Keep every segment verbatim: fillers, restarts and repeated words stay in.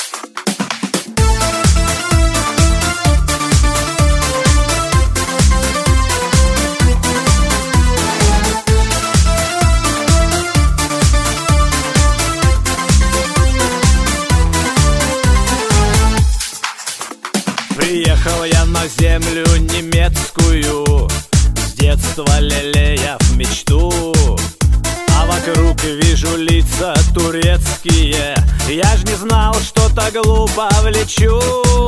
Приехал я на землю немецкую, с детства лелея в мечту. А вокруг вижу лица турецкие, я ж не знал, что так глупо влечу.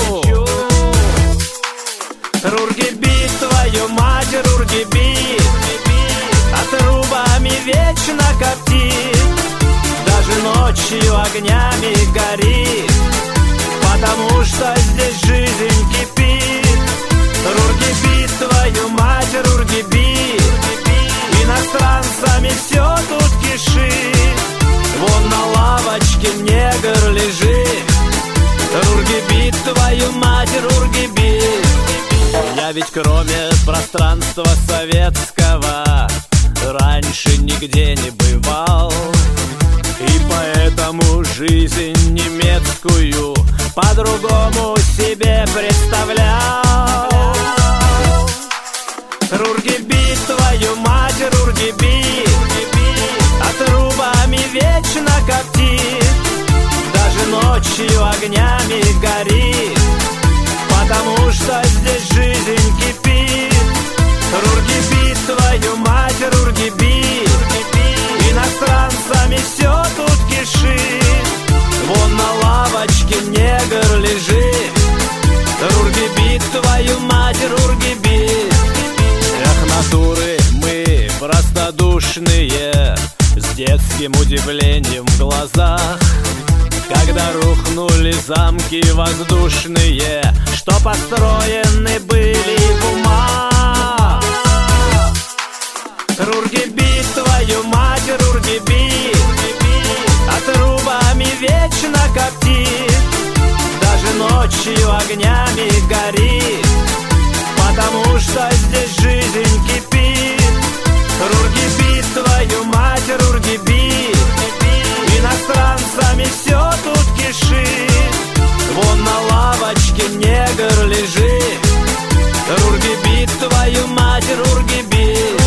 Рургебит, твою мать, Рургебит, отрубами вечно коптит, даже ночью огнями горит, потому что здесь жизнь кипит. Рургебит, твою мать, Рургебит, иностранцами все тут кишит. Вон на лавочке негр лежит. Рургебит, твою мать, Рургебит. Я ведь кроме пространства советского раньше нигде не бывал, и поэтому жизнь немецкую по-другому себе представлял. Рургебит, твою мать, Рургебит, отрубами вечно коптит, даже ночью огнями горит, потому что здесь жизнь кипит. Рургебит, твою мать, Рургебит, иностранцами все тут кишит. Вон на лавочке негр лежит. Рургебит, твою мать, Рургебит. Эх, натуры мы простодушные, с детским удивлением в глазах, когда рухнули замки воздушные, что построены были в умах. Рургебит, твою мать, Рургебит, отрубами вечно коптит, даже ночью огнями горит, потому что здесь жизнь кипит. Рургебит, твою мать, Рургебит, иностранцами все тут кишит. Вон на лавочке негр лежит. Рургебит, твою мать, Рургебит.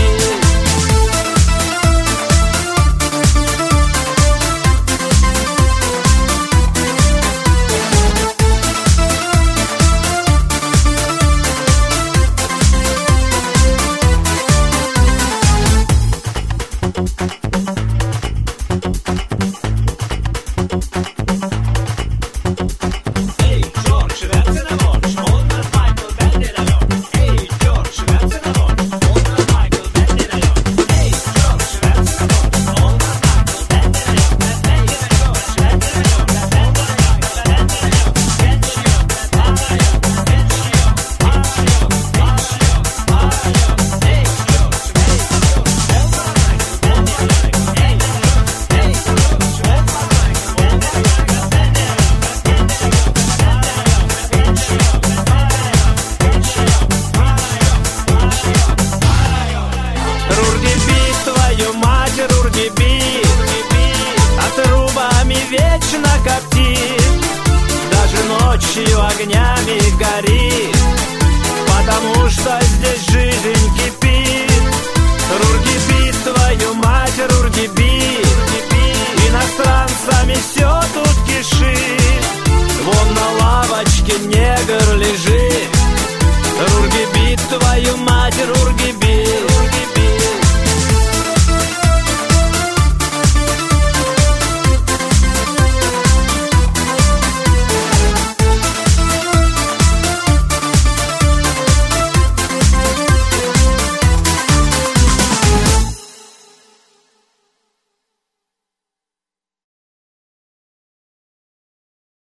Вечно коптит, даже ночью огнями горит, потому что здесь жизнь кипит. Рургебит, твою мать, Рургебит, иностранцами все тут кишит. Вон на лавочке негр лежит. Рургебит, твою мать, Рургебит.